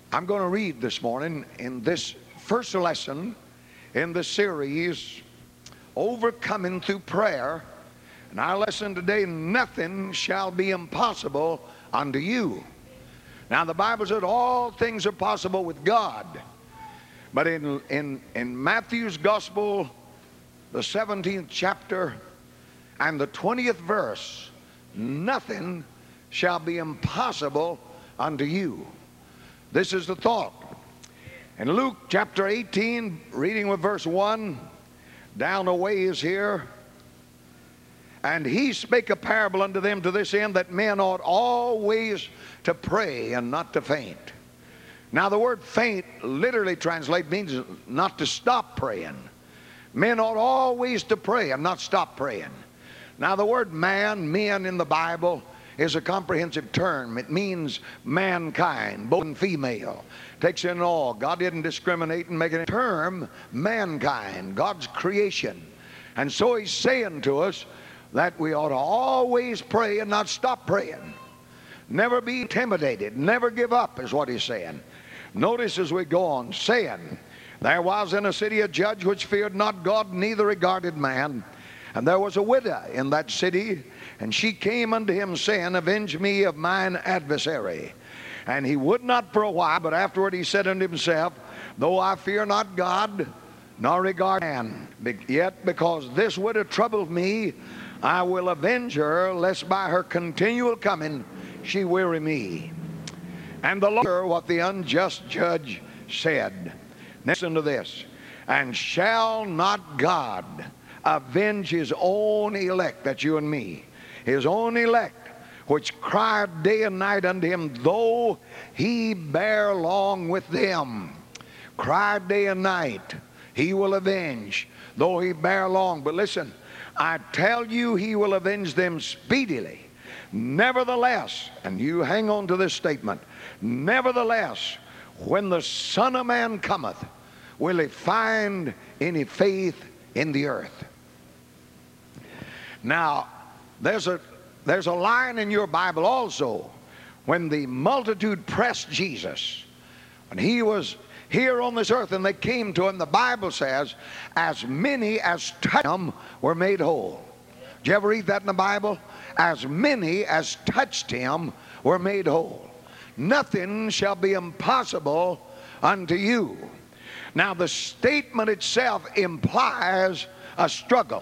I'm going to read this morning in this first lesson in the series, Overcoming Through Prayer. And our lesson today, nothing shall be impossible unto you. Now the Bible said all things are possible with God. But in Matthew's Gospel, the 17th chapter and the 20th verse, nothing shall be impossible unto you. This is the thought. In Luke chapter 18, reading with verse 1, down a ways here. And he spake a parable unto them to this end, that men ought always to pray and not to faint. Now the word faint literally translated means not to stop praying. Men ought always to pray and not stop praying. Now the word men in the Bible is a comprehensive term. It means mankind, both and female. Takes in all. God didn't discriminate and make it a term, mankind, God's creation. And so he's saying to us that we ought to always pray and not stop praying. Never be intimidated, never give up is what he's saying. Notice as we go on, saying, there was in a city a judge which feared not God, neither regarded man. And there was a widow in that city, and she came unto him, saying, avenge me of mine adversary. And he would not for a while, but afterward he said unto himself, though I fear not God, nor regard man, yet because this widow troubled me, I will avenge her, lest by her continual coming she weary me. And the Lord heard what the unjust judge said. Listen to this. And shall not God avenge his own elect, that's you and me, his own elect, which cried day and night unto him, though he bear long with them? Cried day and night, he will avenge, though he bear long. But listen, I tell you, he will avenge them speedily. Nevertheless, and you hang on to this statement, nevertheless, when the Son of Man cometh, will he find any faith in the earth? Now, there's a line in your Bible also, when the multitude pressed Jesus, and he was here on this earth, and they came to him, the Bible says, as many as touched him were made whole. Did you ever read that in the Bible? As many as touched him were made whole. Nothing shall be impossible unto you. Now the statement itself implies a struggle.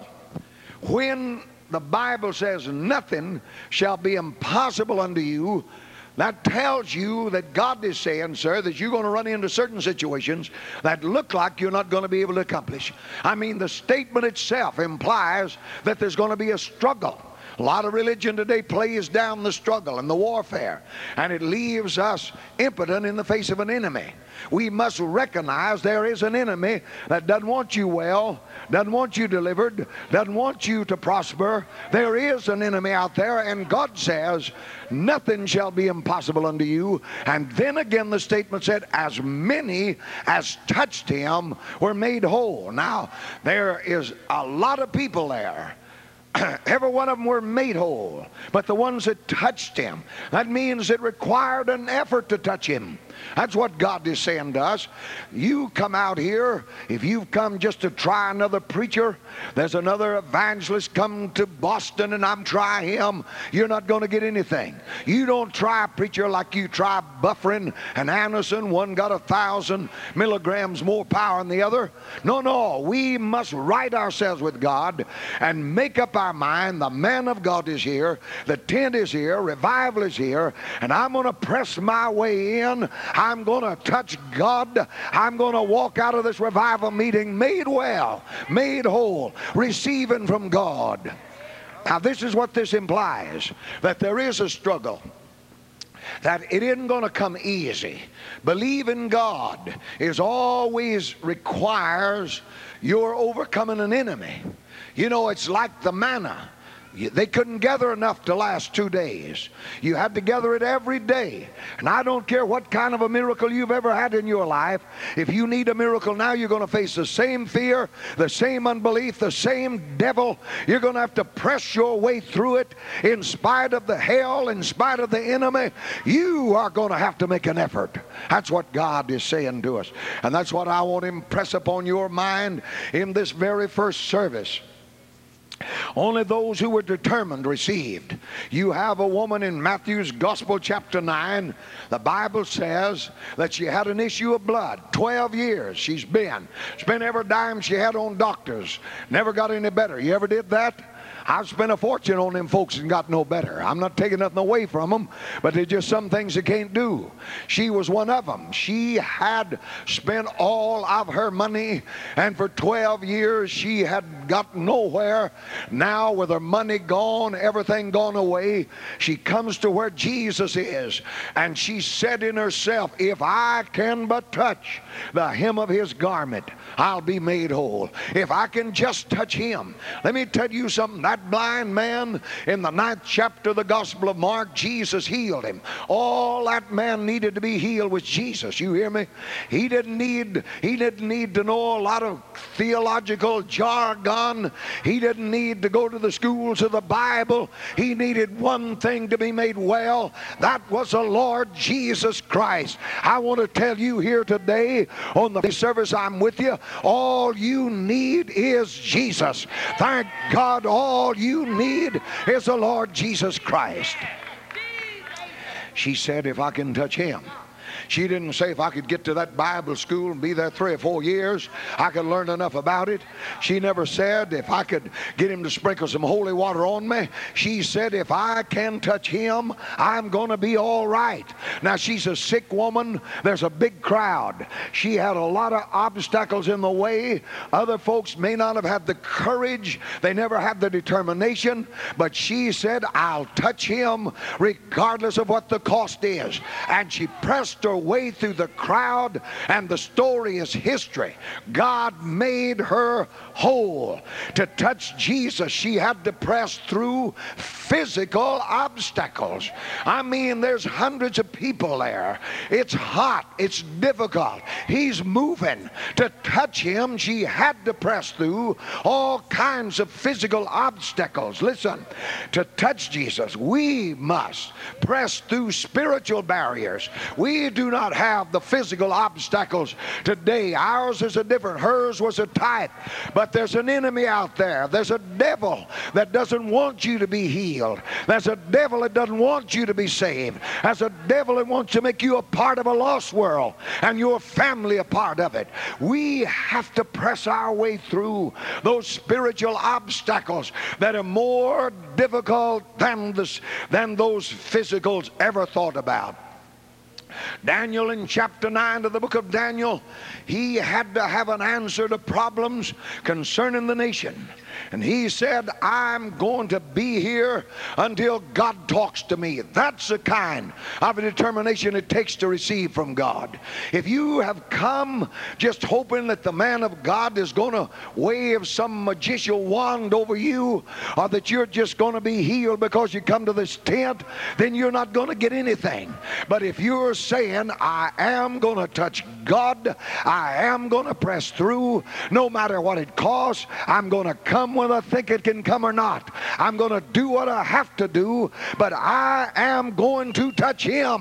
When the Bible says nothing shall be impossible unto you, that tells you that God is saying, sir, that you're going to run into certain situations that look like you're not going to be able to accomplish. I mean, the statement itself implies that there's going to be a struggle. A lot of religion today plays down the struggle and the warfare, and it leaves us impotent in the face of an enemy. We must recognize there is an enemy that doesn't want you well, doesn't want you delivered, doesn't want you to prosper. There is an enemy out there, and God says, nothing shall be impossible unto you. And then again the statement said, as many as touched him were made whole. Now, there is a lot of people there. Every one of them were made whole, but the ones that touched him, that means it required an effort to touch him. That's what God is saying to us. You come out here, if you've come just to try another preacher, there's another evangelist come to Boston and I'm trying him, you're not going to get anything. You don't try a preacher like you try Buffering and Anderson. One got 1,000 milligrams more power than the other. No, we must right ourselves with God and make up our mind. The man of God is here, the tent is here, revival is here, and I'm going to press my way in. I'm going to touch God. I'm going to walk out of this revival meeting made well, made whole, receiving from God. Now this is what this implies, that there is a struggle, that it isn't going to come easy. Believing God is always requires your overcoming an enemy. You know, it's like the manna. They couldn't gather enough to last 2 days. You had to gather it every day. And I don't care what kind of a miracle you've ever had in your life. If you need a miracle now, you're going to face the same fear, the same unbelief, the same devil. You're going to have to press your way through it in spite of the hell, in spite of the enemy. You are going to have to make an effort. That's what God is saying to us. And that's what I want to impress upon your mind in this very first service. Only those who were determined received. You have a woman in Matthew's Gospel chapter 9. The Bible says that she had an issue of blood. 12 years she's spent every dime she had on doctors. Never got any better. You ever did that? I've spent a fortune on them folks and got no better. I'm not taking nothing away from them, but there's just some things they can't do. She was one of them. She had spent all of her money, and for 12 years she had got nowhere. Now with her money gone, everything gone away, she comes to where Jesus is, and she said in herself, if I can but touch the hem of his garment, I'll be made whole. If I can just touch him. Let me tell you something. That blind man in the 9th chapter of the Gospel of Mark, Jesus healed him. All that man needed to be healed was Jesus. You hear me? He didn't need to know a lot of theological jargon. He didn't need to go to the schools of the Bible. He needed one thing to be made well. That was the Lord Jesus Christ. I want to tell you here today on the service I'm with you, all you need is Jesus. Thank God, all you need is the Lord Jesus Christ. She said, if I can touch him. She didn't say if I could get to that Bible school and be there 3 or 4 years, I could learn enough about it. She never said if I could get him to sprinkle some holy water on me. She said if I can touch him, I'm going to be all right. Now she's a sick woman. There's a big crowd. She had a lot of obstacles in the way. Other folks may not have had the courage. They never had the determination. But she said, I'll touch him regardless of what the cost is. And she pressed her way through the crowd, and the story is history. God made her whole. To touch Jesus, she had to press through physical obstacles. I mean, there's hundreds of people there. It's hot. It's difficult. He's moving. To touch him, she had to press through all kinds of physical obstacles. Listen, to touch Jesus, we must press through spiritual barriers. We do not have the physical obstacles today. Ours is a different. Hers was a type. But there's an enemy out there. There's a devil that doesn't want you to be healed. There's a devil that doesn't want you to be saved. There's a devil that wants to make you a part of a lost world and your family a part of it. We have to press our way through those spiritual obstacles that are more difficult than those physicals ever thought about. Daniel in chapter 9 of the book of Daniel, he had to have an answer to problems concerning the nation. And he said, I'm going to be here until God talks to me. That's the kind of a determination it takes to receive from God. If you have come just hoping that the man of God is going to wave some magician wand over you, or that you're just going to be healed because you come to this tent, then you're not going to get anything. But if you're saying, I am going to touch God, I am going to press through, no matter what it costs, I'm going to come whether I think it can come or not. I'm going to do what I have to do, but I am going to touch him.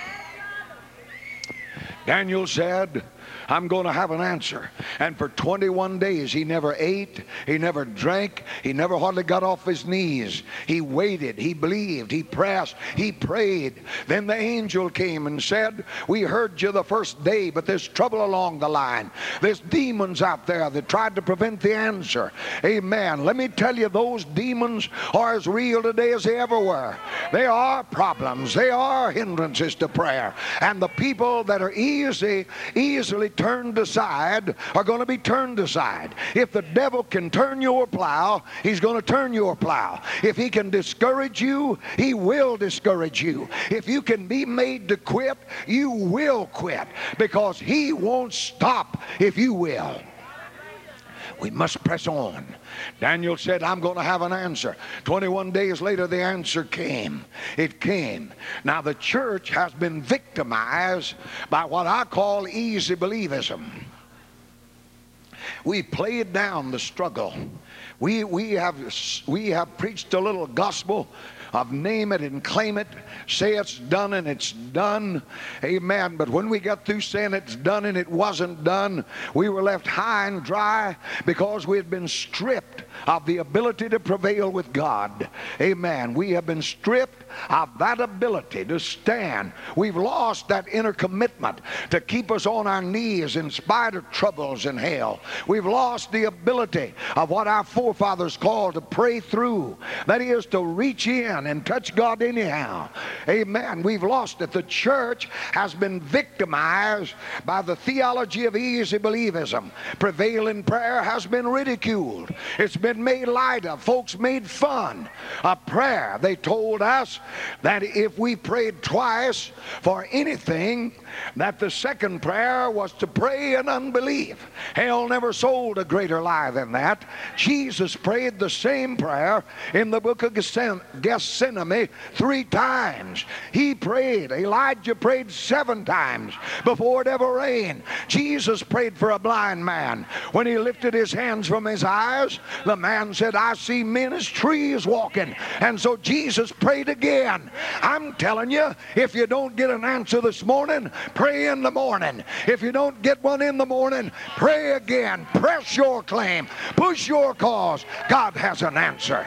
Daniel said, I'm going to have an answer. And for 21 days he never ate, he never drank, he never hardly got off his knees. He waited, he believed, he pressed, he prayed. Then the angel came and said, we heard you the first day, but there's trouble along the line. There's demons out there that tried to prevent the answer. Amen. Let me tell you, those demons are as real today as they ever were. They are problems. They are hindrances to prayer. And the people that are easily turned aside are going to be turned aside. If the devil can turn your plow, he's going to turn your plow. If he can discourage you, he will discourage you. If you can be made to quit, you will quit, because he won't stop if you will. We must press on. Daniel said, I'm going to have an answer. 21 days later, the answer came. It came. Now, the church has been victimized by what I call easy believism. We played down the struggle. We have preached a little gospel of name it and claim it, say it's done and it's done. Amen. But when we got through saying it's done and it wasn't done, we were left high and dry because we had been stripped of the ability to prevail with God. Amen. We have been stripped of that ability to stand. We've lost that inner commitment to keep us on our knees in spite of troubles and hell. We've lost the ability of what our forefathers called to pray through. That is, to reach in and touch God anyhow. Amen. We've lost it. The church has been victimized by the theology of easy believism. Prevailing prayer has been ridiculed. It's been made light of. Folks made fun of prayer. They told us that if we prayed twice for anything, that the second prayer was to pray in unbelief. Hell never sold a greater lie than that. Jesus prayed the same prayer in the book of Gethsemane 3 times. He prayed. Elijah prayed 7 times before it ever rained. Jesus prayed for a blind man. When he lifted his hands from his eyes, the man said, I see men as trees walking. And so Jesus prayed again. I'm telling you, if you don't get an answer this morning, pray in the morning. If you don't get one in the morning, pray again. Press your claim. Push your cause. God has an answer.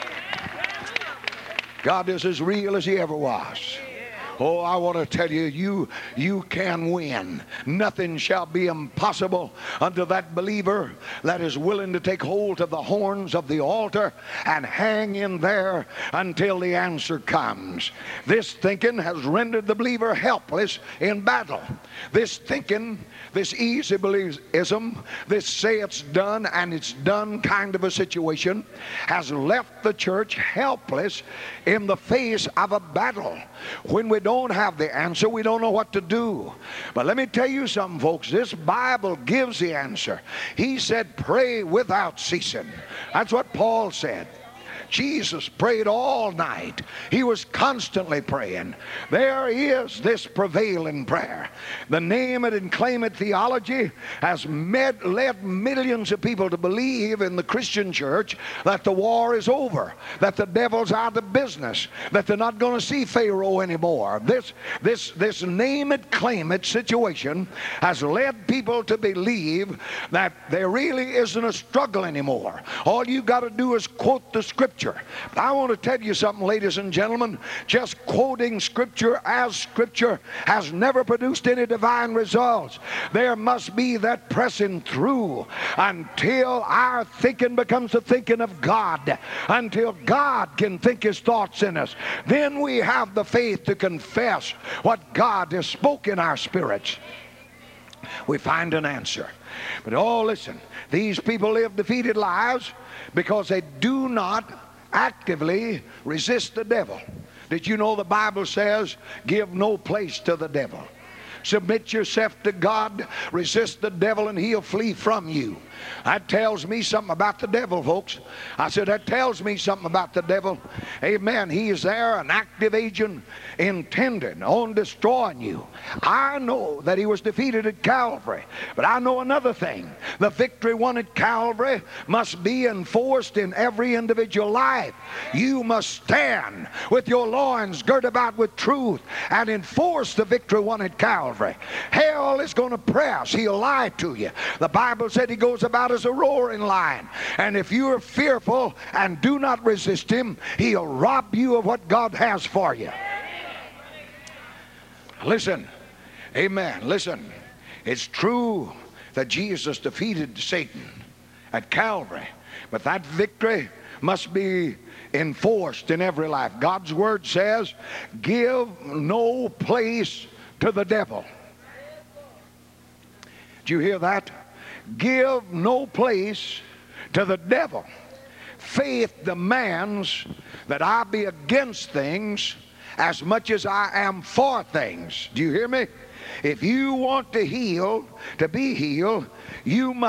God is as real as he ever was. Oh, I want to tell you, you can win. Nothing shall be impossible unto that believer that is willing to take hold of the horns of the altar and hang in there until the answer comes. This thinking has rendered the believer helpless in battle. This thinking, this easy believism, this say it's done and it's done kind of a situation has left the church helpless in the face of a battle. When we don't have the answer, we don't know what to do. But let me tell you something, folks. This Bible gives the answer. He said, pray without ceasing. That's what Paul said. Jesus prayed all night. He was constantly praying. There is this prevailing prayer. The name it and claim it theology has led millions of people to believe in the Christian church that the war is over, that the devil's out of business, that they're not going to see Pharaoh anymore. This name it claim it situation has led people to believe that there really isn't a struggle anymore. All you got to do is quote the scripture. But I want to tell you something, ladies and gentlemen. Just quoting scripture as scripture has never produced any divine results. There must be that pressing through until our thinking becomes the thinking of God, until God can think his thoughts in us. Then we have the faith to confess what God has spoken in our spirits. We find an answer. But oh, listen, these people live defeated lives because they do not actively resist the devil. Did you know the Bible says, give no place to the devil? Submit yourself to God, resist the devil, and he'll flee from you. That tells me something about the devil, folks. I said, that tells me something about the devil. Amen. He is there, an active agent intended on destroying you. I know that he was defeated at Calvary, but I know another thing. The victory won at Calvary must be enforced in every individual life. You must stand with your loins girt about with truth and enforce the victory won at Calvary. Hell is going to press. He'll lie to you. The Bible said he goes about as a roaring lion, and if you are fearful and do not resist him, he'll rob you of what God has for you. Listen, amen, listen, it's true that Jesus defeated Satan at Calvary, but that victory must be enforced in every life. God's word says, give no place to the devil. Did you hear that? Give no place to the devil. Faith demands that I be against things as much as I am for things. Do you hear me? If you want to heal, to be healed, you must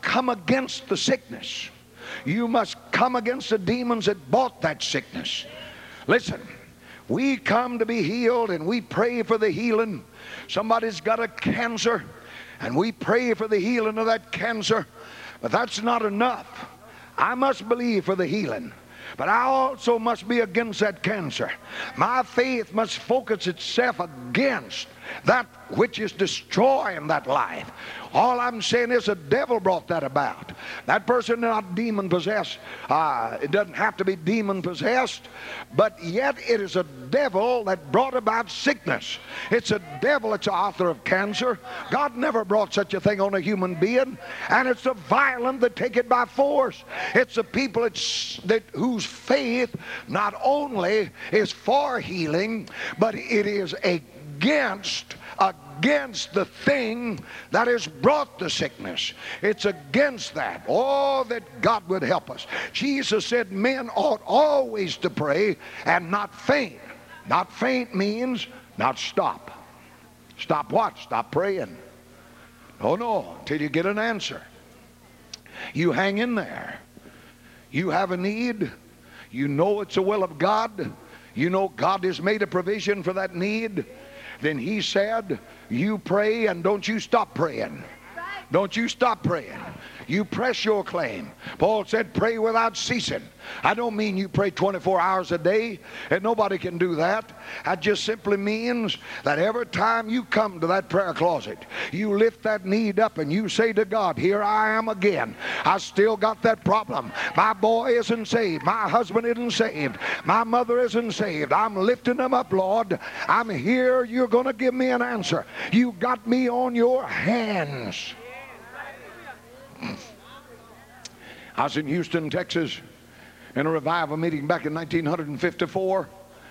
come against the sickness. You must come against the demons that brought that sickness. Listen, we come to be healed and we pray for the healing. Somebody's got a cancer and we pray for the healing of that cancer. But that's not enough. I must believe for the healing, but I also must be against that cancer. My faith must focus itself against that which is destroying that life. All I'm saying is the devil brought that about. That person is not demon possessed. It doesn't have to be demon possessed, but yet it is a devil that brought about sickness. It's a devil that's the author of cancer. God never brought such a thing on a human being. And it's the violent that take it by force. It's the people whose faith not only is for healing, but it is against the thing that has brought the sickness. It's against that. Oh, that God would help us. Jesus said men ought always to pray and not faint. Not faint means not stop. Stop what? Stop praying. Oh no, till you get an answer. You hang in there. You have a need. You know it's the will of God. You know God has made a provision for that need. Then he said, you pray and don't you stop praying. Don't you stop praying. You press your claim. Paul said, pray without ceasing. I don't mean you pray 24 hours a day, and nobody can do that. That just simply means that every time you come to that prayer closet, you lift that need up and you say to God, here I am again. I still got that problem. My boy isn't saved. My husband isn't saved. My mother isn't saved. I'm lifting them up, Lord. I'm here. You're going to give me an answer. You got me on your hands. I was in Houston, Texas, in a revival meeting back in 1954.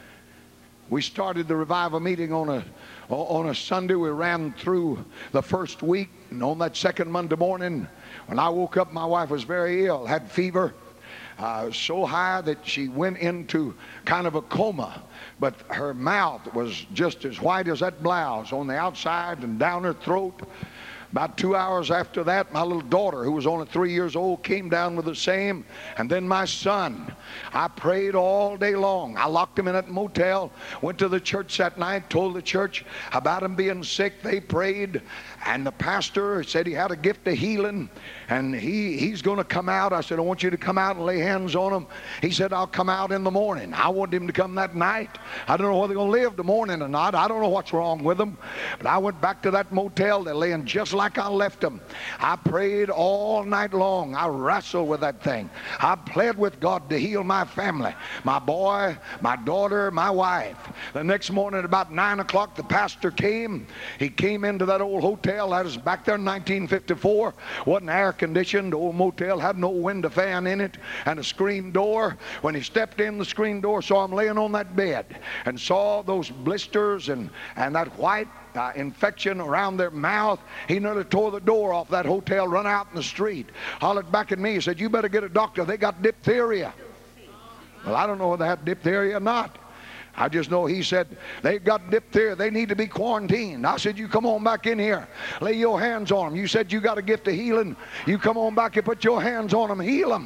We started the revival meeting on a Sunday. We ran through the first week, and on that second Monday morning, when I woke up, my wife was very ill, had fever so high that she went into kind of a coma. But her mouth was just as white as that blouse on the outside and down her throat. About 2 hours after that, my little daughter, who was only 3 years old, came down with the same. And then my son. I prayed all day long. I locked him in that motel, went to the church that night, told the church about him being sick. They prayed. And the pastor said he had a gift of healing, and he's going to come out. I said, I want you to come out and lay hands on him. He said, I'll come out in the morning. I wanted him to come that night. I don't know whether they're going to live the morning or not. I don't know what's wrong with them. But I went back to that motel. They're laying just like I left them. I prayed all night long. I wrestled with that thing. I pled with God to heal my family, my boy, my daughter, my wife. The next morning at about 9 o'clock, the pastor came. He came into that old hotel. That was back there in 1954. Wasn't air conditioned. The old motel had no window fan in it and a screen door. When he stepped in the screen door, saw him laying on that bed and saw those blisters and that white infection around their mouth. He nearly tore the door off that hotel, run out in the street, hollered back at me. He said, you better get a doctor. They got diphtheria. Well, I don't know whether they had diphtheria or not. I just know he said, they've got diphtheria. They need to be quarantined. I said, you come on back in here. Lay your hands on them. You said you got a gift of healing. You come on back and put your hands on them. Heal them.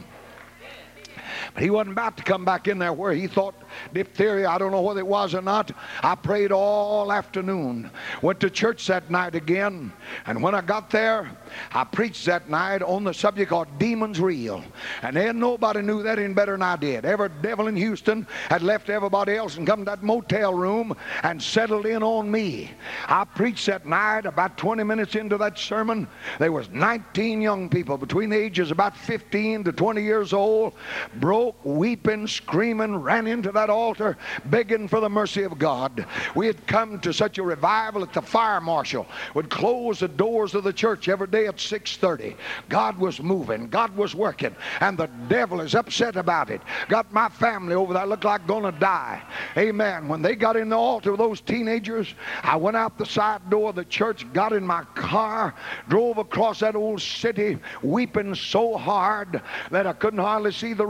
But he wasn't about to come back in there where he thought diphtheria. I don't know whether it was or not. I prayed all afternoon. Went to church that night again. And when I got there, I preached that night on the subject of demons real. And then nobody knew that any better than I did. Every devil in Houston had left everybody else and come to that motel room and settled in on me. I preached that night. About 20 minutes into that sermon, there was 19 young people between the ages about 15 to 20 years old, broke, weeping, screaming, ran into that altar begging for the mercy of God. We had come to such a revival that the fire marshal would close the doors of the church every day at 6:30. God was moving. God was working. And the devil is upset about it. Got my family over there looked like gonna die. Amen. When they got in the altar with those teenagers, I went out the side door of the church, got in my car, drove across that old city, weeping so hard that I couldn't hardly see the road. But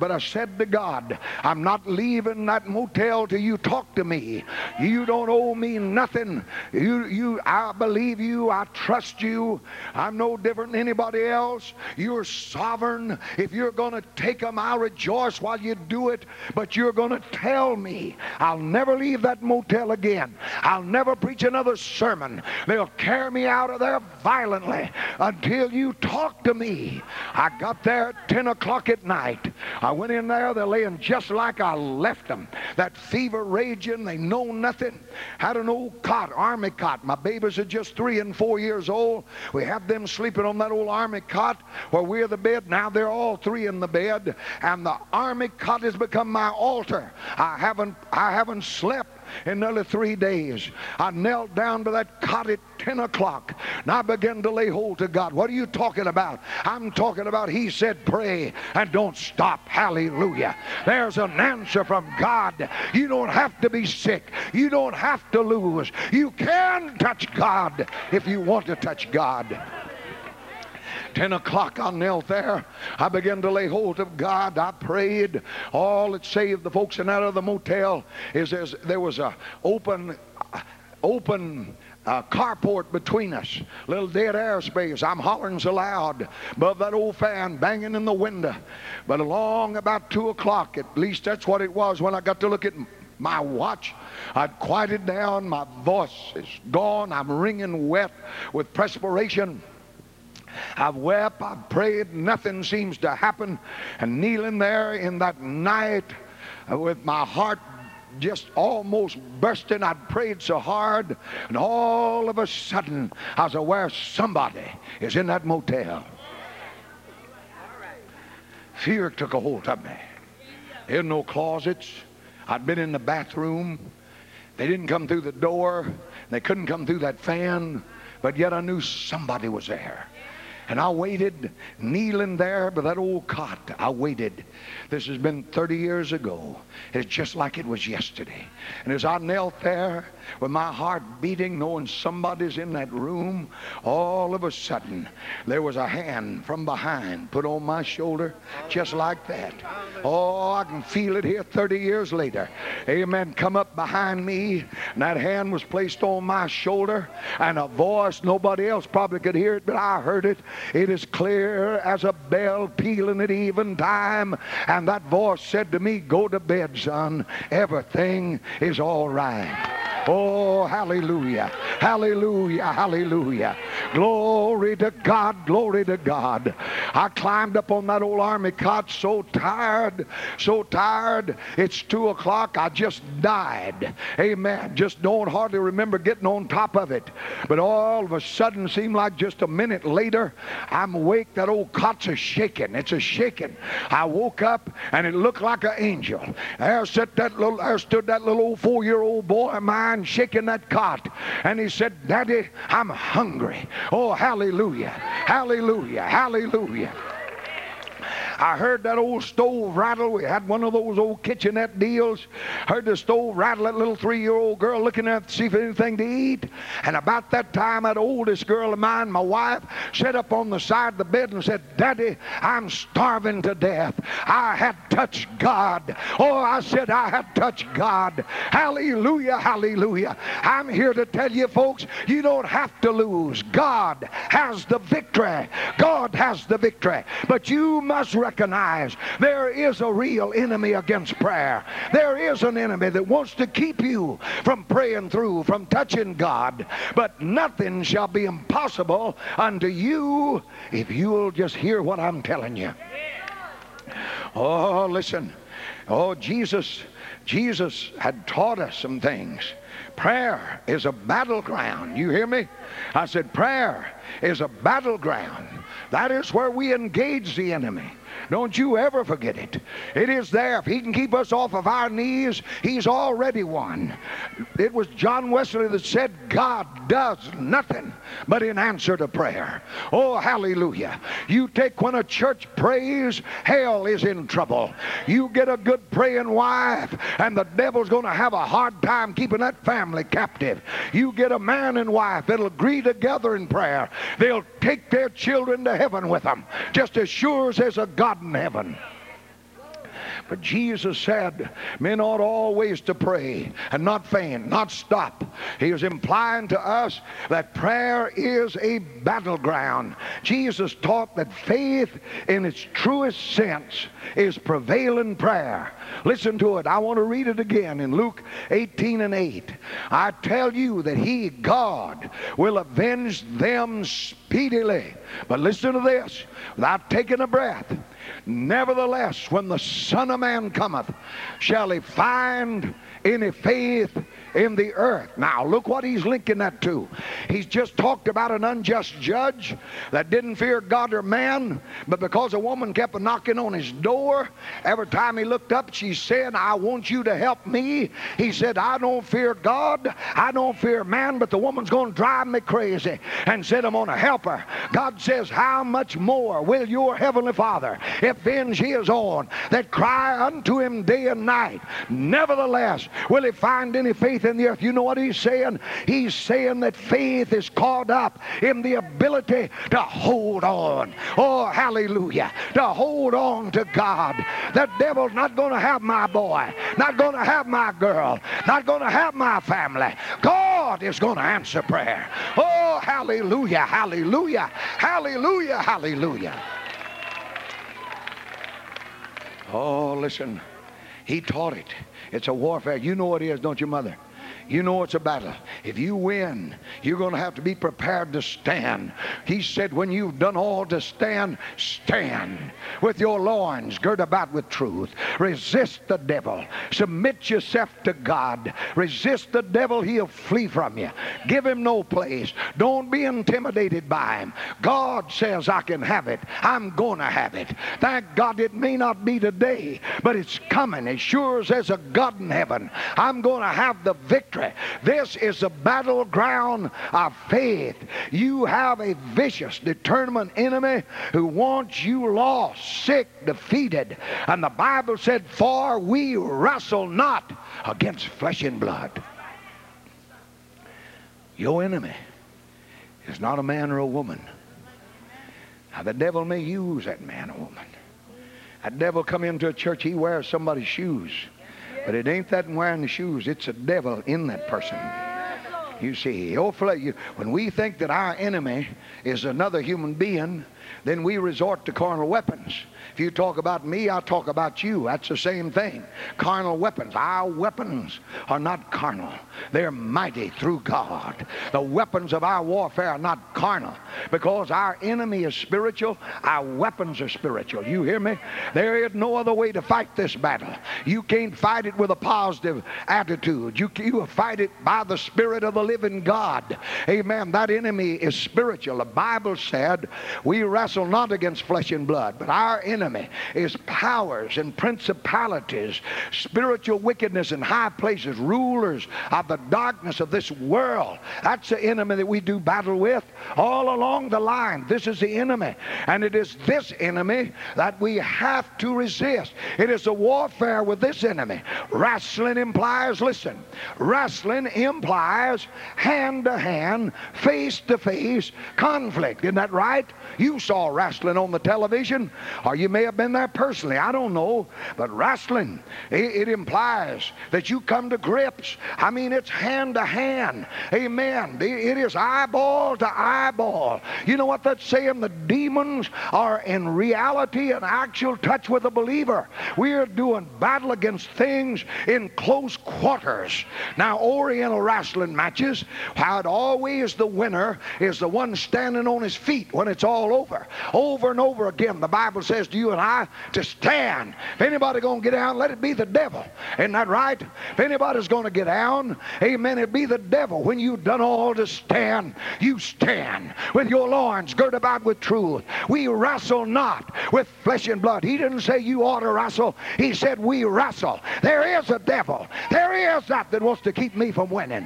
but I said to God, I'm not leaving that motel till you talk to me. You don't owe me nothing. I believe you. I trust you. I'm no different than anybody else. You're sovereign. If you're going to take them, I'll rejoice while you do it. But you're going to tell me. I'll never leave that motel again. I'll never preach another sermon. They'll carry me out of there violently until you talk to me. I got there at 10 o'clock at night. I went in there. They're laying just like I left them. That fever raging. They know nothing. Had an old cot, army cot. My babies are just 3 and 4 years old. We had them sleeping on that old army cot where we're the bed. Now they're all 3 in the bed. And the army cot has become my altar. I haven't slept in nearly 3 days. I knelt down to that cot at 10 o'clock and I began to lay hold to God. What are you talking about? I'm talking about He said pray and don't stop. Hallelujah. There's an answer from God. You don't have to be sick. You don't have to lose. You can touch God if you want to touch God. 10 o'clock I knelt there. I began to lay hold of God. I prayed. All that saved the folks in that other motel is there was a open carport between us, little dead airspace. I'm hollering so loud above that old fan banging in the window. But along about 2 o'clock, at least that's what it was when I got to look at my watch, I'd quieted down. My voice is gone. I'm wringing wet with perspiration. I've wept, I've prayed, nothing seems to happen. And kneeling there in that night with my heart just almost bursting, I'd prayed so hard, and all of a sudden I was aware somebody is in that motel. Fear took a hold of me. There were no closets. I'd been in the bathroom. They didn't come through the door. They couldn't come through that fan. But yet I knew somebody was there. And I waited, kneeling there by that old cot. I waited. This has been 30 years ago. It's just like it was yesterday. And as I knelt there with my heart beating, knowing somebody's in that room, all of a sudden there was a hand from behind put on my shoulder just like that. Oh, I can feel it here 30 years later. Amen. Come up behind me, and that hand was placed on my shoulder, and a voice, nobody else probably could hear it, but I heard it. It is clear as a bell pealing at eventime. And that voice said to me, go to bed, son. Everything is all right. Oh, hallelujah, hallelujah, hallelujah. Glory to God, glory to God. I climbed up on that old army cot so tired, so tired. It's 2 o'clock. I just died. Amen. Just don't hardly remember getting on top of it. But all of a sudden, seemed like just a minute later, I'm awake. That old cot's a shaking. It's a shaking. I woke up and it looked like an angel. There stood that little old 4-year-old boy of mine shaking that cot. And he said, Daddy, I'm hungry. Oh, hallelujah, hallelujah, hallelujah. I heard that old stove rattle. We had one of those old kitchenette deals. Heard the stove rattle. That little 3-year-old girl looking at to see if anything to eat. And about that time, that oldest girl of mine, my wife, sat up on the side of the bed and said, Daddy, I'm starving to death. I had touched God. Oh, I said I had touched God. Hallelujah, hallelujah. I'm here to tell you, folks, you don't have to lose. God has the victory. God has the victory. But you must recognize there is a real enemy against prayer. There is an enemy that wants to keep you from praying through, from touching God. But nothing shall be impossible unto you if you'll just hear what I'm telling you. Oh, listen. Oh, Jesus had taught us some things. Prayer is a battleground. You hear me? I said prayer is a battleground. That is where we engage the enemy. Don't you ever forget it. It is there. If he can keep us off of our knees, he's already won. It was John Wesley that said, God does nothing but in answer to prayer. Oh, hallelujah. You take when a church prays, hell is in trouble. You get a good praying wife, and the devil's going to have a hard time keeping that family captive. You get a man and wife that'll agree together in prayer. They'll take their children to heaven with them, just as sure as there's a God in heaven. But Jesus said men ought always to pray and not faint, not stop. He is implying to us that prayer is a battleground. Jesus taught that faith in its truest sense is prevailing prayer. Listen to it. I want to read it again in Luke 18:8. I tell you that He, God, will avenge them speedily. But listen to this, without taking a breath. Nevertheless, when the Son of Man cometh, shall He find any faith in the earth? Now look what he's linking that to. He's just talked about an unjust judge that didn't fear God or man, but because a woman kept knocking on his door, every time he looked up she said, I want you to help me. He said, I don't fear God, I don't fear man, but the woman's going to drive me crazy, and said, I'm going to help her. God says, how much more will your heavenly Father avenge His own that cry unto Him day and night? Nevertheless, will He find any faith in the earth? You know what he's saying? He's saying that faith is caught up in the ability to hold on. Oh, hallelujah. To hold on to God. The devil's not going to have my boy, not going to have my girl, not going to have my family. God is going to answer prayer. Oh, hallelujah, hallelujah, hallelujah, hallelujah. Oh, listen. He taught it. It's a warfare. You know what it is, don't you, Mother? You know it's a battle. If you win, you're going to have to be prepared to stand. He said, when you've done all to stand, stand with your loins girt about with truth. Resist the devil. Submit yourself to God. Resist the devil, he'll flee from you. Give him no place. Don't be intimidated by him. God says, I can have it. I'm going to have it. Thank God it may not be today, but it's coming. As sure as there's a God in heaven, I'm going to have the victory. This is the battleground of faith. You have a vicious, determined enemy who wants you lost, sick, defeated. And the Bible said, for we wrestle not against flesh and blood. Your enemy is not a man or a woman. Now the devil may use that man or woman. That devil come into a church, he wears somebody's shoes. But it ain't that wearing the shoes, it's a devil in that person. You see, when we think that our enemy is another human being, then we resort to carnal weapons. If you talk about me, I'll talk about you. That's the same thing. Carnal weapons. Our weapons are not carnal. They're mighty through God. The weapons of our warfare are not carnal. Because our enemy is spiritual, our weapons are spiritual. You hear me? There is no other way to fight this battle. You can't fight it with a positive attitude. You fight it by the Spirit of the living God. Amen. That enemy is spiritual. The Bible said we wrestle not against flesh and blood, but our enemy is powers and principalities, spiritual wickedness in high places, rulers of the darkness of this world. That's the enemy that we do battle with all along the line. This is the enemy, and it is this enemy that we have to resist. It is a warfare with this enemy. Wrestling implies, listen, wrestling implies hand-to-hand, face-to-face conflict. Isn't that right? You saw wrestling on the television, or you may have been there personally. I don't know. But wrestling, it implies that you come to grips. I mean, it's hand to hand. Amen. It is eyeball to eyeball. You know what that's saying? The demons are in reality an actual touch with a believer. We are doing battle against things in close quarters. Now, Oriental wrestling matches, how it always the winner is the one standing on his feet when it's all over. Over and over again, the Bible says to you and I to stand. If anybody going to get down, let it be the devil. Isn't that right? If anybody's going to get down, amen, it be the devil. When you've done all to stand, you stand with your loins girt about with truth. We wrestle not with flesh and blood. He didn't say you ought to wrestle. He said we wrestle. There is a devil. There is that wants to keep me from winning.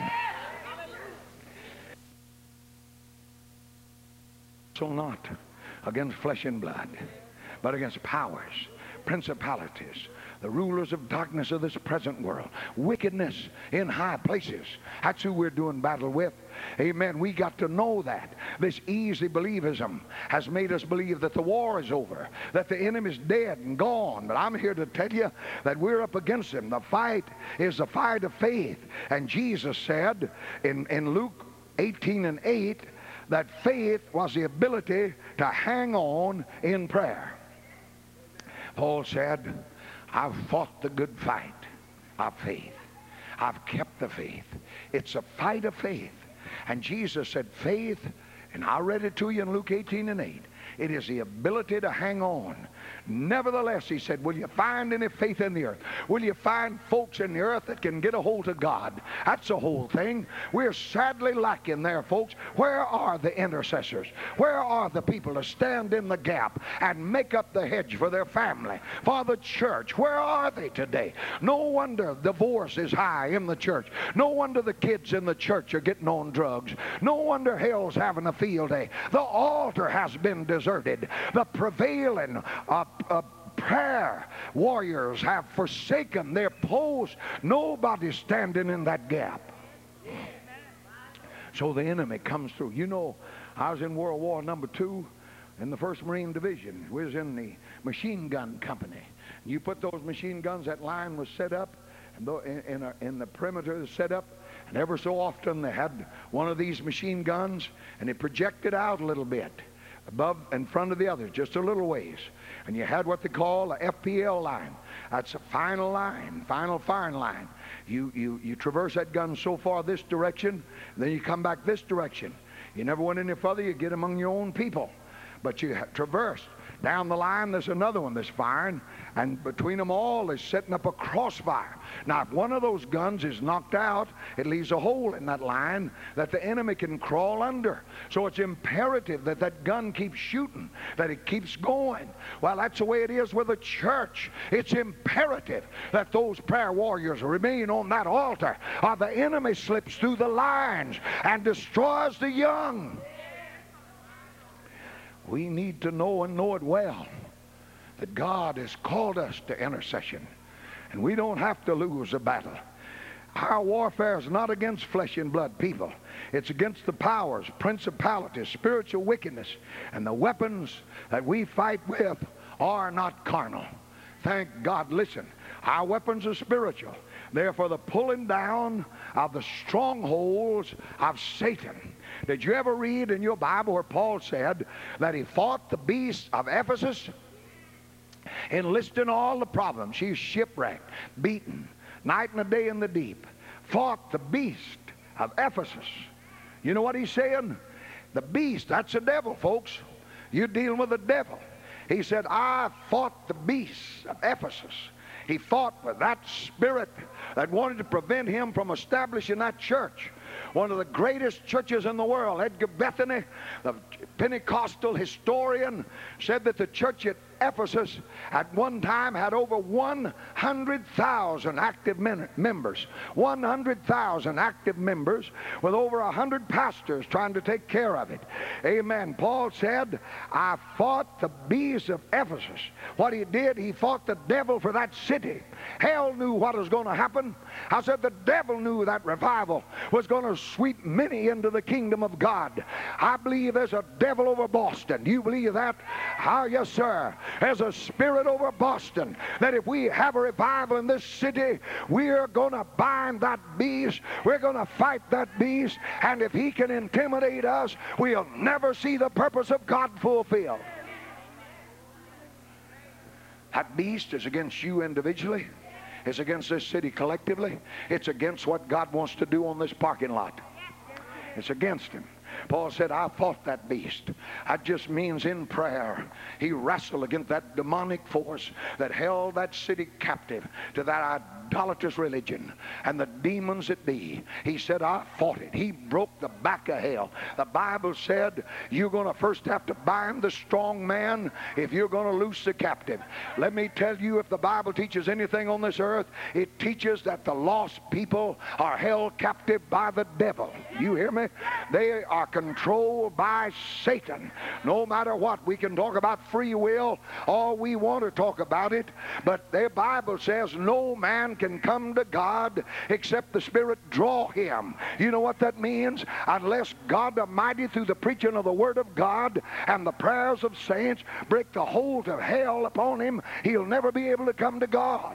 Wrestle not against flesh and blood, but against powers, principalities, the rulers of darkness of this present world, wickedness in high places. That's who we're doing battle with. Amen. We got to know that. This easy believism has made us believe that the war is over, that the enemy's dead and gone. But I'm here to tell you that we're up against him. The fight is the fight of faith. And Jesus said in Luke 18:8 that faith was the ability to hang on in prayer. Paul said, I've fought the good fight of faith. I've kept the faith. It's a fight of faith. And Jesus said faith, and I read it to you in Luke 18:8. It is the ability to hang on. Nevertheless, he said, will you find any faith in the earth? Will you find folks in the earth that can get a hold of God? That's the whole thing. We're sadly lacking there, folks. Where are the intercessors? Where are the people to stand in the gap and make up the hedge for their family, for the church? Where are they today? No wonder divorce is high in the church. No wonder the kids in the church are getting on drugs. No wonder hell's having a field day. The altar has been deserted. The prevailing prayer warriors have forsaken their post. Nobody's standing in that gap. So the enemy comes through. You know, I was in World War II in the 1st Marine Division. We was in the machine gun company. You put those machine guns, that line was set up, and in the perimeter set up, and ever so often they had one of these machine guns, and it projected out a little bit above in front of the others, just a little ways. And you had what they call a FPL line. That's a final line, final firing line. You traverse that gun so far this direction, then you come back this direction. You never went any further, you get among your own people. But you traversed. Down the line, there's another one that's firing, and between them all is setting up a crossfire. Now, if one of those guns is knocked out, it leaves a hole in that line that the enemy can crawl under. So it's imperative that that gun keeps shooting, that it keeps going. Well, that's the way it is with the church. It's imperative that those prayer warriors remain on that altar, or the enemy slips through the lines and destroys the young. We need to know and know it well that God has called us to intercession, and we don't have to lose a battle. Our warfare is not against flesh and blood people. It's against the powers, principalities, spiritual wickedness, and the weapons that we fight with are not carnal. Thank God. Listen, our weapons are spiritual. They're for the pulling down of the strongholds of Satan. Did you ever read in your Bible where Paul said that he fought the beast of Ephesus? Enlisting all the problems. She's shipwrecked, beaten, night and a day in the deep. Fought the beast of Ephesus. You know what he's saying? The beast, that's the devil, folks. You're dealing with the devil. He said, I fought the beast of Ephesus. He fought with that spirit that wanted to prevent him from establishing that church. One of the greatest churches in the world, Edgar Bethany, the Pentecostal historian, said that the church at Ephesus at one time had over 100,000 active members. 100,000 active members with over 100 pastors trying to take care of it. Amen. Paul said, I fought the beast of Ephesus. What he did, he fought the devil for that city. Hell knew what was going to happen. I said the devil knew that revival was going to sweep many into the kingdom of God. I believe there's a devil over Boston. Do you believe that? Ah, yes, sir. There's a spirit over Boston that if we have a revival in this city, we're going to bind that beast. We're going to fight that beast. And if he can intimidate us, we'll never see the purpose of God fulfilled. That beast is against you individually. It's against this city collectively. It's against what God wants to do on this parking lot. It's against him. Paul said, I fought that beast. That just means in prayer. He wrestled against that demonic force that held that city captive to that idolatrous religion and the demons that be. He said, I fought it. He broke the back of hell. The Bible said you're going to first have to bind the strong man if you're going to loose the captive. Let me tell you, if the Bible teaches anything on this earth, it teaches that the lost people are held captive by the devil. You hear me? They are controlled by Satan. No matter what, we can talk about free will all we want to talk about it, but the Bible says no man can come to God except the Spirit draw him. You know what that means? Unless God Almighty, through the preaching of the Word of God and the prayers of saints, break the hold of hell upon him, he'll never be able to come to God.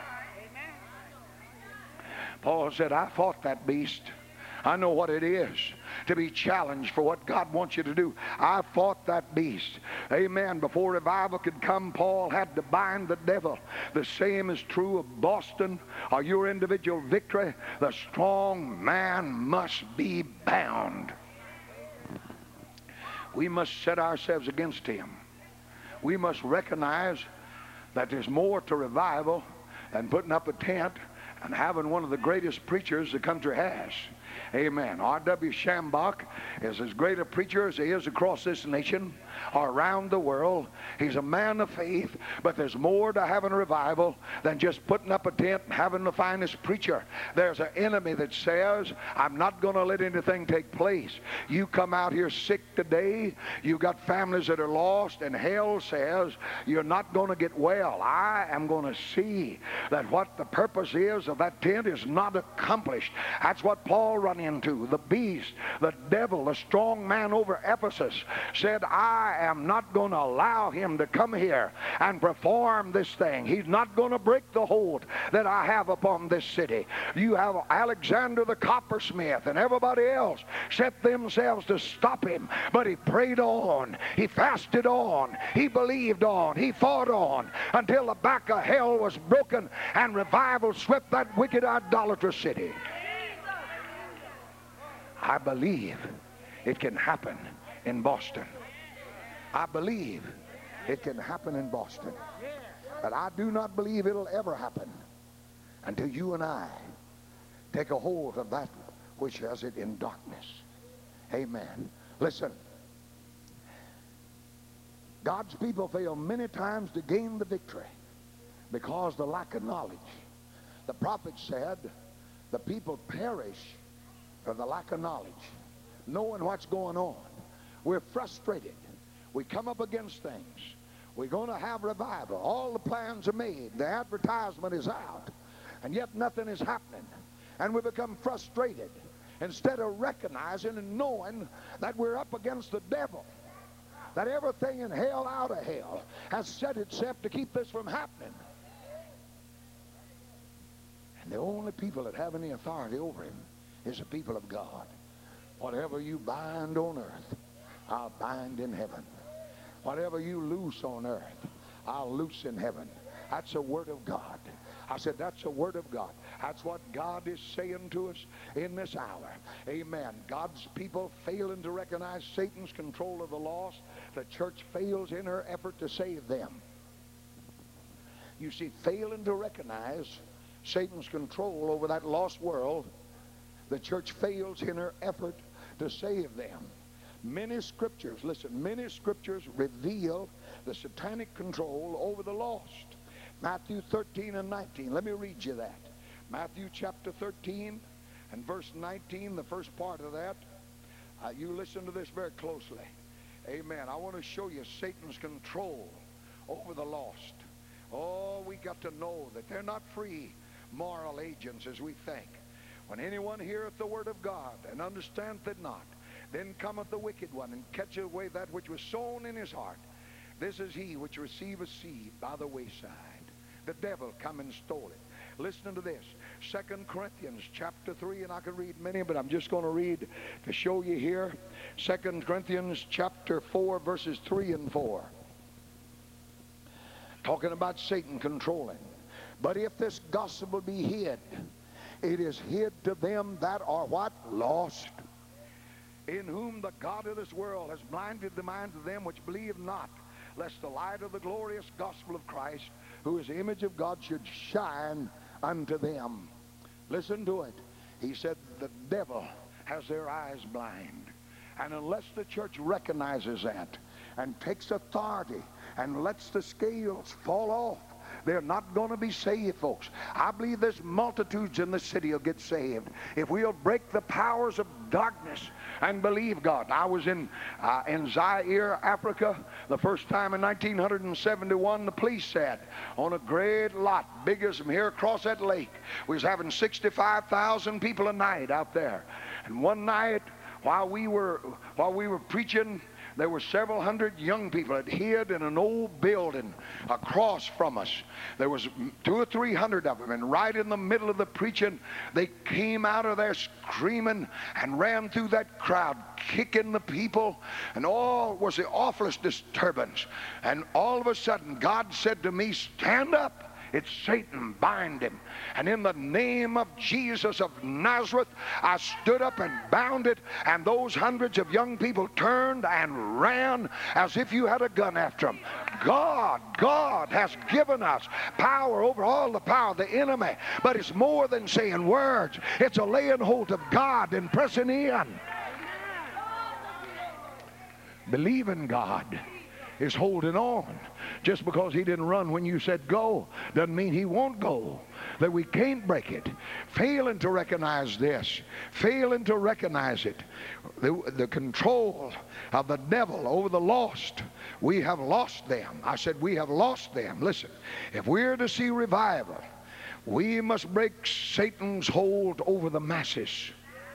Paul said, I fought that beast. I know what it is to be challenged for what God wants you to do. I fought that beast. Amen. Before revival could come, Paul had to bind the devil. The same is true of Boston or your individual victory. The strong man must be bound. We must set ourselves against him. We must recognize that there's more to revival than putting up a tent and having one of the greatest preachers the country has. Amen. R.W. Shambach is as great a preacher as he is across this nation or around the world. He's a man of faith, but there's more to having a revival than just putting up a tent and having the finest preacher. There's an enemy that says, I'm not going to let anything take place. You come out here sick today, you've got families that are lost, and hell says you're not going to get well. I am going to see that what the purpose is of that tent is not accomplished. That's what Paul run into. The beast, the devil, the strong man over Ephesus said, I am not going to allow him to come here and perform this thing. He's not going to break the hold that I have upon this city. You have Alexander the coppersmith and everybody else set themselves to stop him, but he prayed on, he fasted on, he believed on, he fought on until the back of hell was broken and revival swept that wicked idolatrous city. I believe it can happen in Boston. I believe it can happen in Boston. But I do not believe it'll ever happen until you and I take a hold of that which has it in darkness. Amen. Listen. God's people fail many times to gain the victory because of the lack of knowledge. The prophet said the people perish for the lack of knowledge, knowing what's going on. We're frustrated. We come up against things. We're going to have revival. All the plans are made. The advertisement is out. And yet nothing is happening. And we become frustrated instead of recognizing and knowing that we're up against the devil. That everything in hell, out of hell, has set itself to keep this from happening. And the only people that have any authority over him is the people of God. Whatever you bind on earth, I'll bind in heaven. Whatever you loose on earth, I'll loose in heaven. That's a word of God. I said, that's a word of God. That's what God is saying to us in this hour. Amen. God's people failing to recognize Satan's control of the lost. The church fails in her effort to save them. You see, failing to recognize Satan's control over that lost world, the church fails in her effort to save them. Many scriptures, listen, many scriptures reveal the satanic control over the lost. Matthew 13 and 19. Let me read you that. Matthew chapter 13 and verse 19, the first part of that. You listen to this very closely. Amen. I want to show you Satan's control over the lost. Oh, we got to know that they're not free moral agents as we think. When anyone heareth the word of God and understandeth it not, then cometh the wicked one and catcheth away that which was sown in his heart. This is he which receiveth seed by the wayside. The devil come and stole it. Listen to this. 2 Corinthians chapter 3, and I could read many, but I'm just going to read to show you here. 2 Corinthians chapter 4, verses 3 and 4. Talking about Satan controlling. But if this gospel be hid, it is hid to them that are what? Lost. In whom the God of this world has blinded the minds of them which believe not, lest the light of the glorious gospel of Christ, who is the image of God, should shine unto them. Listen to it. He said the devil has their eyes blind. And unless the church recognizes that and takes authority and lets the scales fall off they're not going to be saved, folks. I believe there's multitudes in the city will get saved if we'll break the powers of darkness and believe God. I was in Zaire, Africa, the first time in 1971. The police said on a great lot, big as from here across that lake, we was having 65,000 people a night out there. And one night while we were preaching, there were several hundred young people that hid in an old building across from us. There was 200 or 300 of them, and right in the middle of the preaching, they came out of there screaming and ran through that crowd, kicking the people, and all was the awfulest disturbance. And all of a sudden, God said to me, "Stand up. It's Satan, bind him." And in the name of Jesus of Nazareth, I stood up and bound it, and those hundreds of young people turned and ran as if you had a gun after them. God has given us power over all the power of the enemy, but it's more than saying words. It's a laying hold of God and pressing in. Believing God is holding on. Just because he didn't run when you said go doesn't mean he won't go, that we can't break it. Failing to recognize this, failing to recognize it, the control of the devil over the lost, we have lost them. I said we have lost them. Listen, if we're to see revival, we must break Satan's hold over the masses.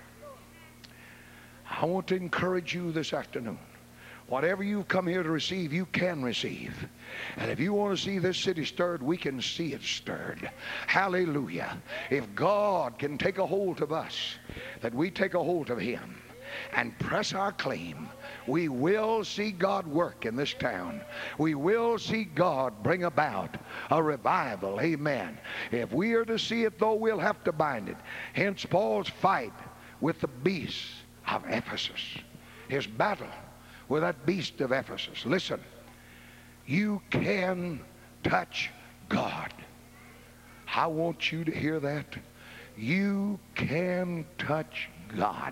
I want to encourage you this afternoon. Whatever you've come here to receive, you can receive. And if you want to see this city stirred, we can see it stirred. Hallelujah. If God can take a hold of us, that we take a hold of him and press our claim, we will see God work in this town. We will see God bring about a revival. Amen. If we are to see it, though, we'll have to bind it. Hence Paul's fight with the beast of Ephesus. His battle with that beast of Ephesus. Listen, you can touch God. I want you to hear that. You can touch God.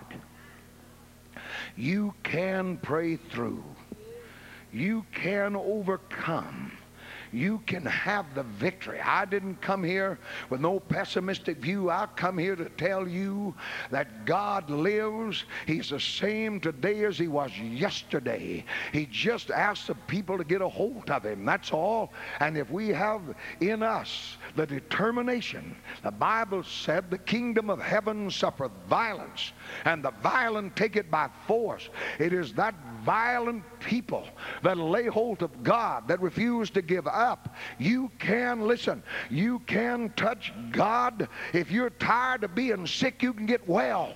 You can pray through. You can overcome. You can have the victory. I didn't come here with no pessimistic view. I come here to tell you that God lives. He's the same today as he was yesterday. He just asked the people to get a hold of him. That's all. And if we have in us the determination, the Bible said the kingdom of heaven suffereth violence, and the violent take it by force. It is that violent people that lay hold of God, that refuse to give up. You can, listen, you can touch God. If you're tired of being sick, you can get well.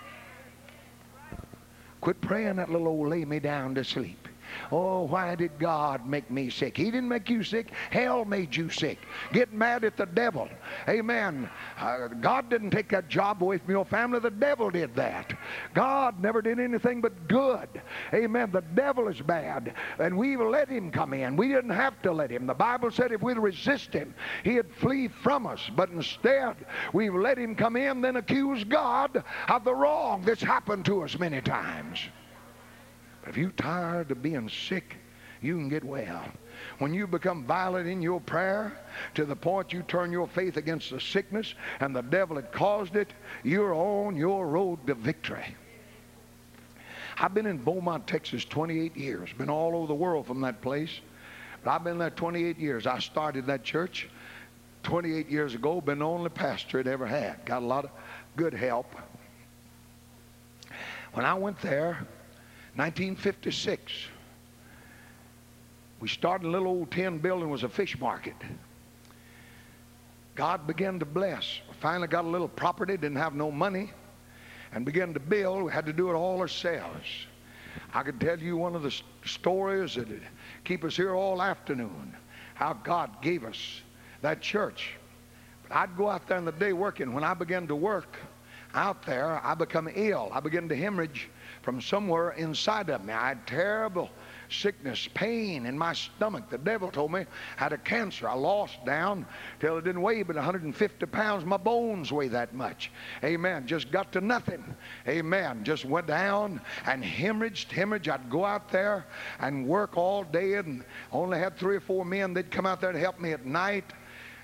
Quit praying that little old lay me down to sleep. Oh, why did God make me sick? He didn't make you sick. Hell made you sick. Get mad at the devil. Amen. God didn't take that job away from your family. The devil did that. God never did anything but good. Amen. The devil is bad, and we've let him come in. We didn't have to let him. The Bible said if we'd resist him, he'd flee from us. But instead, we've let him come in, then accuse God of the wrong that's happened to us many times. But if you're tired of being sick, you can get well. When you become violent in your prayer to the point you turn your faith against the sickness and the devil that caused it, you're on your road to victory. I've been in Beaumont, Texas 28 years. Been all over the world from that place. But I've been there 28 years. I started that church 28 years ago. Been the only pastor it ever had. Got a lot of good help. When I went there, 1956, we started a little old tin building. It was a fish market. God began to bless. We finally got a little property, didn't have no money, and began to build. We had to do it all ourselves. I could tell you one of the stories that would keep us here all afternoon, how God gave us that church. But I'd go out there in the day working. When I began to work out there, I become ill. I began to hemorrhage from somewhere inside of me. I had terrible sickness, pain in my stomach. The devil told me I had a cancer. I lost down till it didn't weigh but 150 pounds. My bones weigh that much. Amen. Just got to nothing. Amen. Just went down and hemorrhaged. I'd go out there and work all day and only had 3 or 4 men. They'd come out there to help me at night.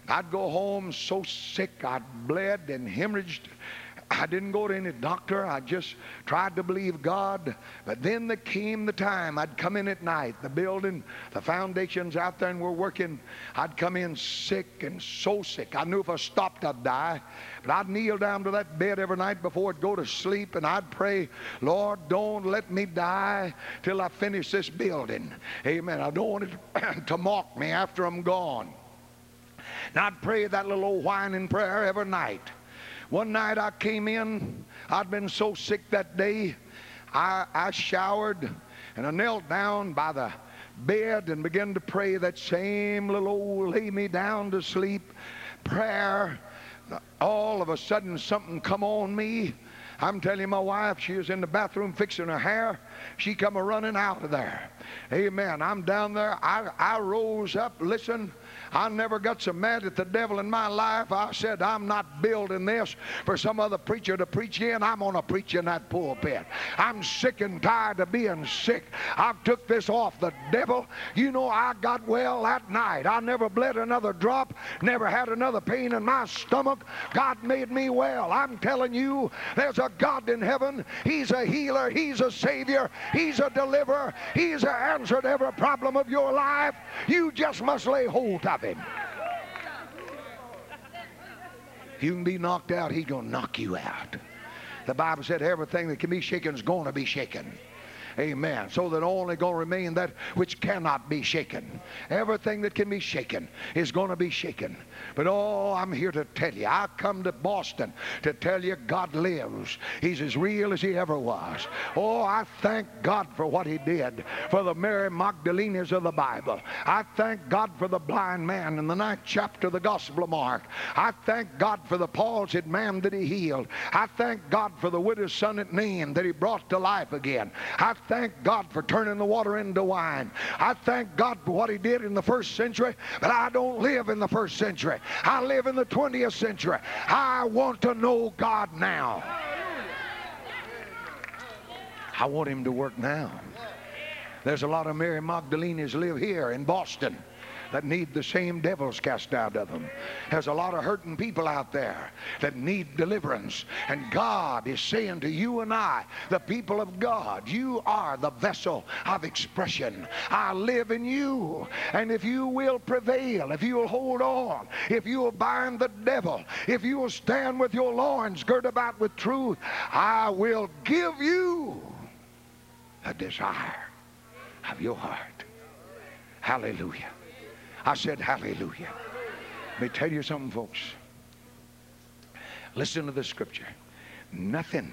I'd go home so sick, I'd bled and hemorrhaged. I didn't go to any doctor. I just tried to believe God. But then there came the time. I'd come in at night. The building, the foundation's out there and we're working. I'd come in sick and so sick. I knew if I stopped I'd die. But I'd kneel down to that bed every night before I'd go to sleep and I'd pray, Lord, don't let me die till I finish this building. Amen. I don't want it to mock me after I'm gone. And I'd pray that little old whining prayer every night. One night I came in, I'd been so sick that day, I showered and I knelt down by the bed and began to pray that same little old lay me down to sleep prayer. All of a sudden something come on me. I'm telling you, my wife, she was in the bathroom fixing her hair. She come a running out of there. Amen. I'm down there. I rose up. Listen, I never got so mad at the devil in my life. I said, I'm not building this for some other preacher to preach in. I'm going to preach in that pulpit. I'm sick and tired of being sick. I've took this off the devil. You know, I got well that night. I never bled another drop, never had another pain in my stomach. God made me well. I'm telling you, there's a God in heaven. He's a healer. He's a savior. He's a deliverer. He's an answer to every problem of your life. You just must lay hold of him. You can be knocked out, he's going to knock you out. The Bible said everything that can be shaken is going to be shaken. Amen. So that only going to remain that which cannot be shaken. Everything that can be shaken is going to be shaken. But oh, I'm here to tell you, I come to Boston to tell you God lives. He's as real as he ever was. Oh, I thank God for what he did for the Mary Magdalenes of the Bible. I thank God for the blind man in the 9th chapter of the Gospel of Mark. I thank God for the palsied man that he healed. I thank God for the widow's son at Nain that he brought to life again. I thank God for turning the water into wine. I thank God for what he did in the 1st century, but I don't live in the 1st century. I live in the 20th century. I want to know God now. I want him to work now. There's a lot of Mary Magdalenes live here in Boston that need the same devils cast out of them. There's a lot of hurting people out there that need deliverance. And God is saying to you and I, the people of God, you are the vessel of expression. I live in you. And if you will prevail, if you will hold on, if you will bind the devil, if you will stand with your loins girt about with truth, I will give you a desire of your heart. Hallelujah. I said hallelujah. Let me tell you something, folks. Listen to the scripture. Nothing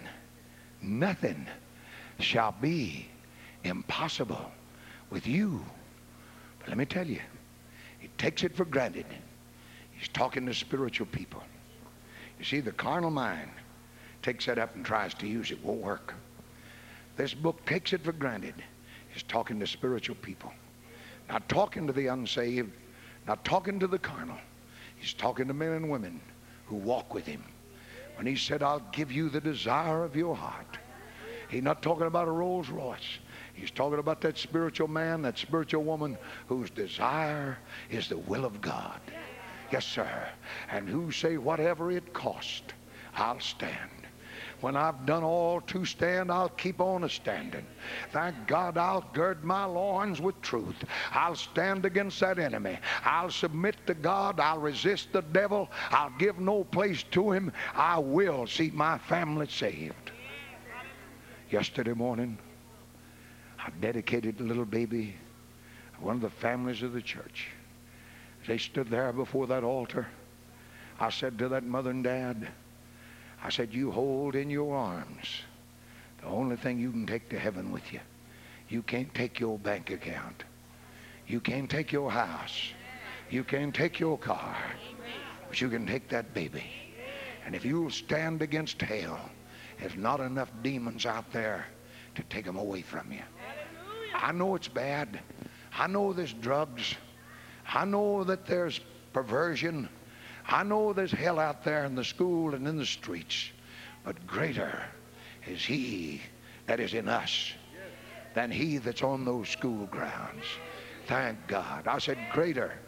shall be impossible with you. But let me tell you, he takes it for granted. He's talking to spiritual people. You see, the carnal mind takes that up and tries to use it. Won't work. This book takes it for granted. He's talking to spiritual people. Not talking to the unsaved, not talking to the carnal. He's talking to men and women who walk with him. When he said, I'll give you the desire of your heart, he's not talking about a Rolls Royce. He's talking about that spiritual man, that spiritual woman whose desire is the will of God. Yes, sir. And who say, whatever it cost, I'll stand. When I've done all to stand, I'll keep on a-standing. Thank God I'll gird my loins with truth. I'll stand against that enemy. I'll submit to God. I'll resist the devil. I'll give no place to him. I will see my family saved. Yesterday morning, I dedicated a little baby, one of the families of the church. As they stood there before that altar, I said to that mother and dad, I said, you hold in your arms the only thing you can take to heaven with you. You can't take your bank account. You can't take your house. You can't take your car. But you can take that baby. And if you'll stand against hell, there's not enough demons out there to take them away from you. I know it's bad. I know there's drugs. I know that there's perversion. I know there's hell out there in the school and in the streets, but greater is he that is in us than he that's on those school grounds. Thank God. I said greater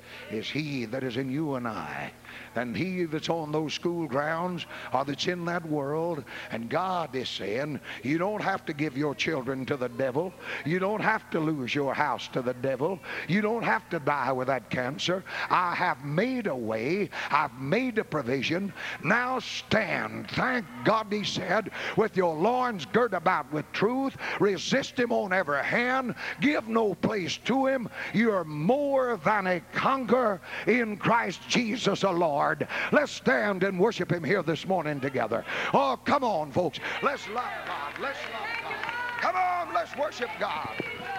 is he that is in you and I than he that's on those school grounds or that's in that world. And God is saying, you don't have to give your children to the devil. You don't have to lose your house to the devil. You don't have to die with that cancer. I have made a way. I've made a provision. Now stand. Thank God, he said, with your loins girt about with truth. Resist him on every hand. Give no place to him. You're more than a conqueror in Christ Jesus the Lord. Let's stand and worship him here this morning together. Oh, come on, folks. Let's love God. Let's love God. Come on, let's worship God.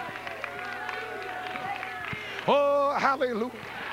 Oh, hallelujah.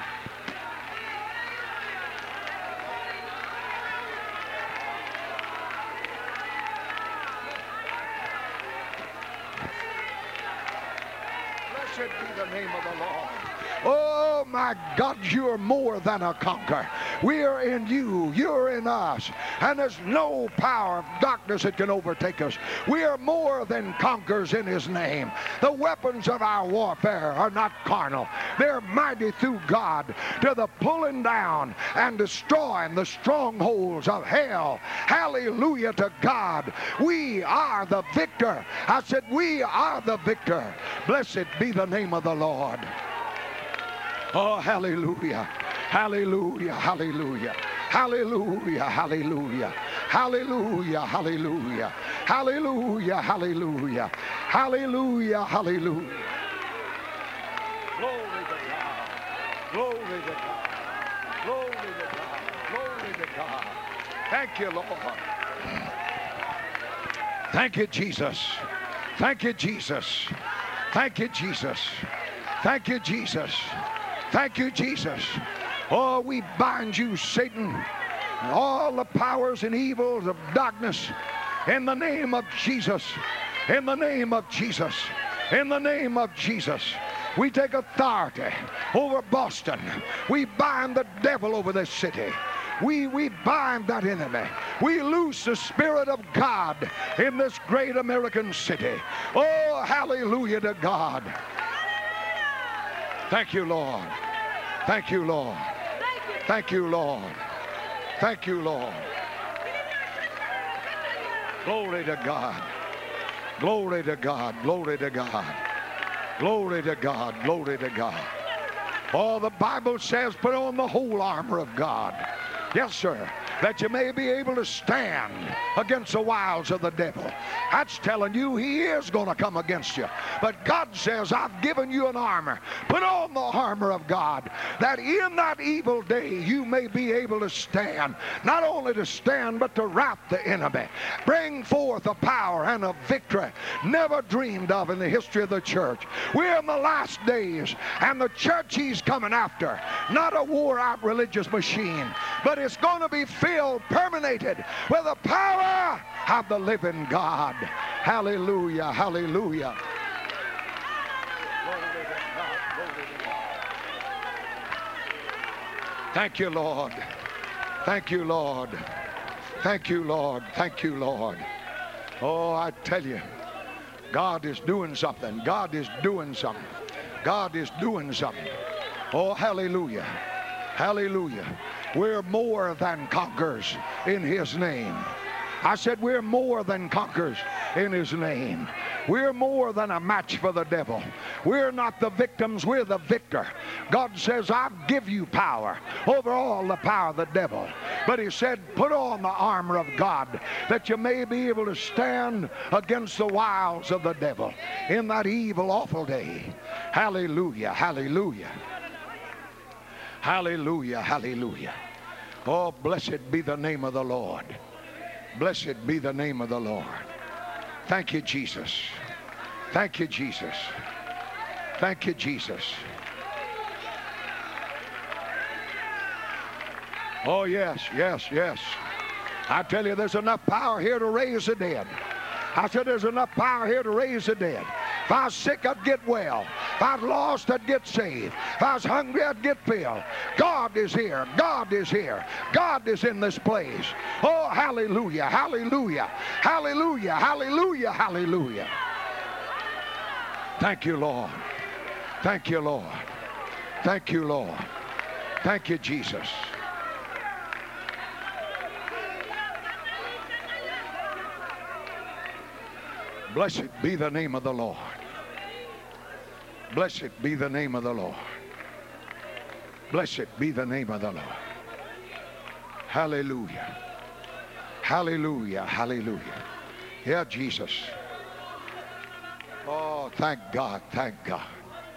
Blessed be the name of the Lord. Oh my God, you're more than a conqueror. We're in you, you're in us, and there's no power of darkness that can overtake us. We are more than conquerors in his name. The weapons of our warfare are not carnal. They're mighty through God to the pulling down and destroying the strongholds of hell. Hallelujah to God. We are the victor. I said we are the victor. Blessed be the name of the Lord. Oh, hallelujah, hallelujah, hallelujah, hallelujah, hallelujah, hallelujah, hallelujah, hallelujah, hallelujah, hallelujah, hallelujah. Glory to God, glory to God, glory to God, glory to God. Thank you, Lord. Thank you, Jesus. Thank you, Jesus. Thank you, Jesus. Thank you, Jesus. Thank you, Jesus. Oh, we bind you, Satan, and all the powers and evils of darkness in the name of Jesus. In the name of Jesus. In the name of Jesus. We take authority over Boston. We bind the devil over this city. We bind that enemy. We loose the Spirit of God in this great American city. Oh, hallelujah to God. Thank you, Lord. Thank you, Lord. Thank you, Lord. Thank you, Lord. Glory to God. Glory to God. Glory to God. Glory to God. Glory to God. Oh, the Bible says, put on the whole armor of God. Yes, sir. That you may be able to stand against the wiles of the devil. That's telling you he is going to come against you. But God says, I've given you an armor. Put on the armor of God, that in that evil day you may be able to stand. Not only to stand, but to rout the enemy. Bring forth a power and a victory never dreamed of in the history of the church. We're in the last days, and the church he's coming after, not a wore-out religious machine, but it's going to be filled, permeated with the power of the living God. Hallelujah, hallelujah. Thank you, Lord. Thank you, Lord. Thank you, Lord. Thank you, Lord. Oh, I tell you, God is doing something. God is doing something. God is doing something. Oh, hallelujah. Hallelujah. We're more than conquerors in his name. I said we're more than conquerors in his name. We're more than a match for the devil. We're not the victims, we're the victor. God says, I give you power over all the power of the devil. But he said, put on the armor of God, that you may be able to stand against the wiles of the devil in that evil, awful day. Hallelujah, hallelujah. Hallelujah, hallelujah. Oh, blessed be the name of the Lord. Blessed be the name of the Lord. Thank you, Jesus. Thank you, Jesus. Thank you, Jesus. Oh, yes, yes, yes. I tell you, there's enough power here to raise the dead. I said there's enough power here to raise the dead. If I was sick, I'd get well. If I was lost, I'd get saved. If I was hungry, I'd get filled. God is here. God is here. God is in this place. Oh, hallelujah, hallelujah, hallelujah, hallelujah, hallelujah. Thank you, Lord. Thank you, Lord. Thank you, Lord. Thank you, Jesus. Blessed be the name of the Lord. Blessed be the name of the Lord. Blessed be the name of the Lord. Hallelujah. Hallelujah. Hallelujah. Yeah, Jesus. Oh, thank God. Thank God.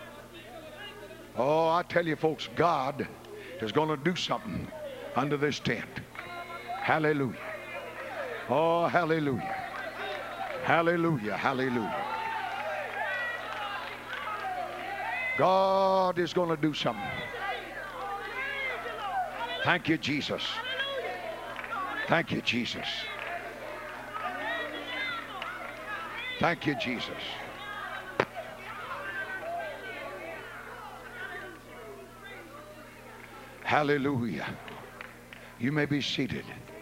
Oh, I tell you folks, God is going to do something under this tent. Hallelujah. Oh, hallelujah. Hallelujah. Hallelujah. God is going to do something. Thank you, Jesus. Thank you, Jesus. Thank you, Jesus. Hallelujah. You may be seated.